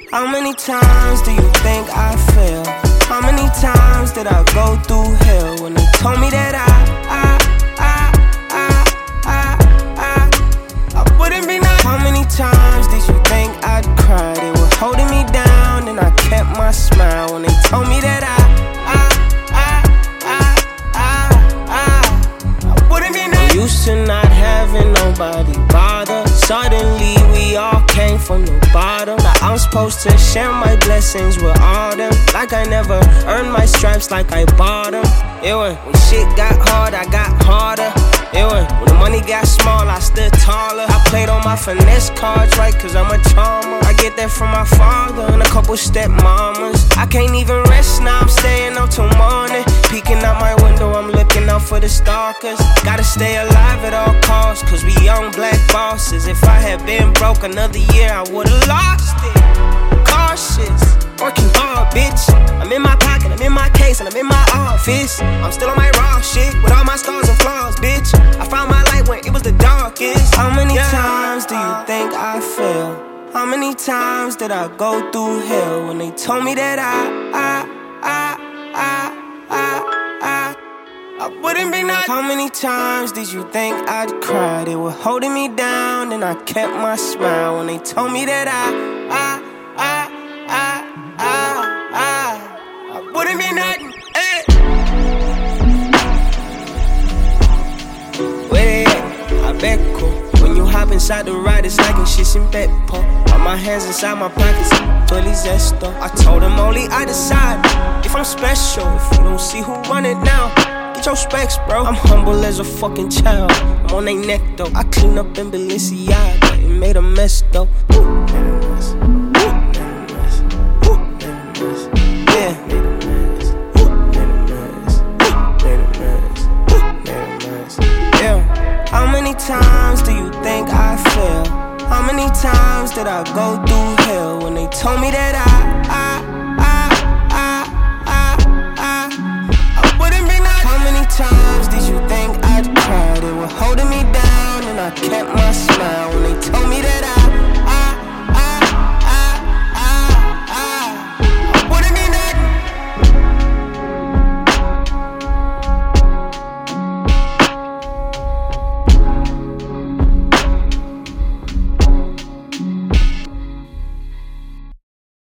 How many times do you think I fail? How many times did I go through hell when they told me that I wouldn't be nice? How many times did you think I'd cry? They were holding me down and I kept my smile when they told me that I wouldn't be nice. I'm used to not having nobody bother. Suddenly we all came from the bottom. Now I'm supposed to share my blessings with all them. Like I never earned my stripes, like I bought them. Yeah, when shit got hard, I got harder. Yeah, when the money got small, I stood taller. I played on my finesse cards right, cause I'm a charmer. I get that from my father and a couple stepmamas. I can't even rest now, I'm staying up till morning. Peeking out my window, I'm looking out for the stalkers. Gotta stay alive at all costs, cause we young black bosses. If I had been broke another year, I would've lost it. Cautious, working hard, bitch. I'm in my pocket, I'm in my case, and I'm in my office. I'm still on my raw shit, with all my scars and flaws, bitch. I found my light when it was the darkest. How many times do you think I failed? How many times did I go through hell when they told me that I wouldn't be nice? How many times did you think I'd cry? They were holding me down and I kept my smile when they told me that I wouldn't be nothing. Hey. Where they at? I bet cool. When you hop inside the ride, it's like in shit in Betpo. All my hands inside my pockets, fully zesto. I told them only I decide if I'm special. If you don't see who run it now, get your specs, bro. I'm humble as a fucking child. I'm on they neck, though. I clean up in Balenciaga. It made a mess, though. How many times do you think I fail? How many times did I go through hell when they told me that I